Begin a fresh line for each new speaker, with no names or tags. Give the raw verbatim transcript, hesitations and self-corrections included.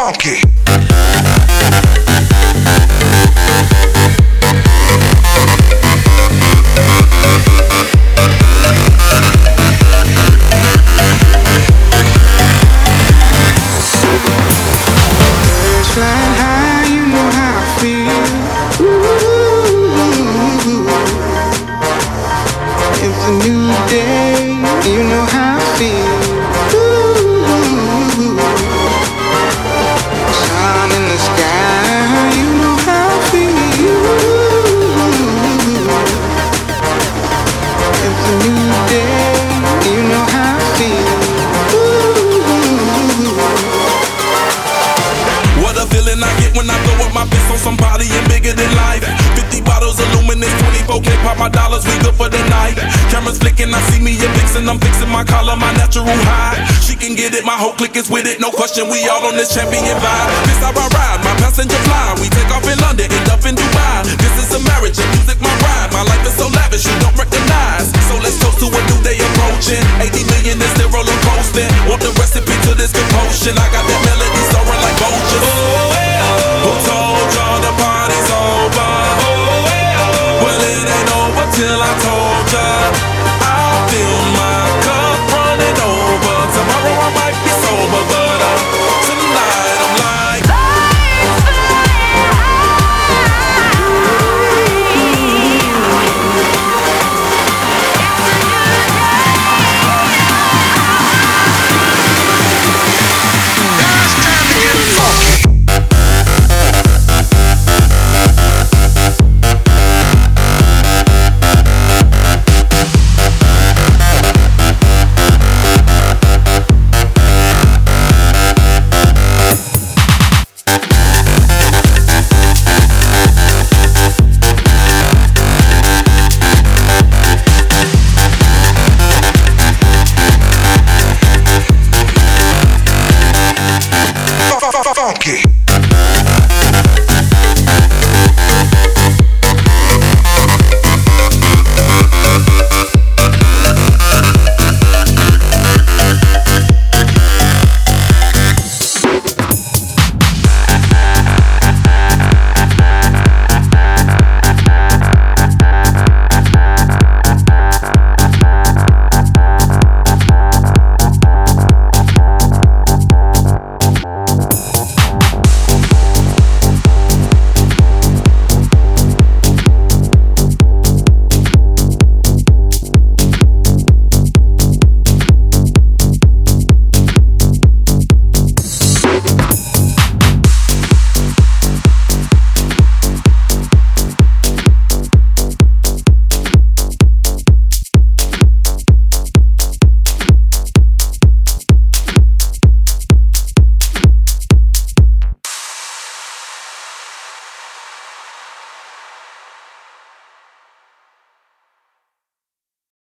funky.
Flying high, you know how I feel. Ooh, it's a new day, you know how I feel. Ooh, sun in the sky, you know how I feel. It's a new day, you know how I feel.
What a feeling I get when I blow up my fist on somebody and bigger than life. Fifty bottles of luminous, twenty-four K, pop my dollars, we good for the night. Cameras flicking, I see me and fixing, I'm fixing my collar, my natural high. She can get it, my whole clique is with it, no question, we all on this champion vibe. This how I ride, my passenger fly. We take off in London, end up in Dubai. This is a marriage, and music my ride. My life is so lavish, you don't recognize. So let's toast to a new day approaching. eighty million is still roller coasting. Want the recipe to this commotion? I got that melody soaring like vultures. Who told y'all the party's over? Well, it ain't over till I told ya. I'll fill my cup running over. Tomorrow I might be sober, but uh, tonight I'm like
It's time to get funky. Funky.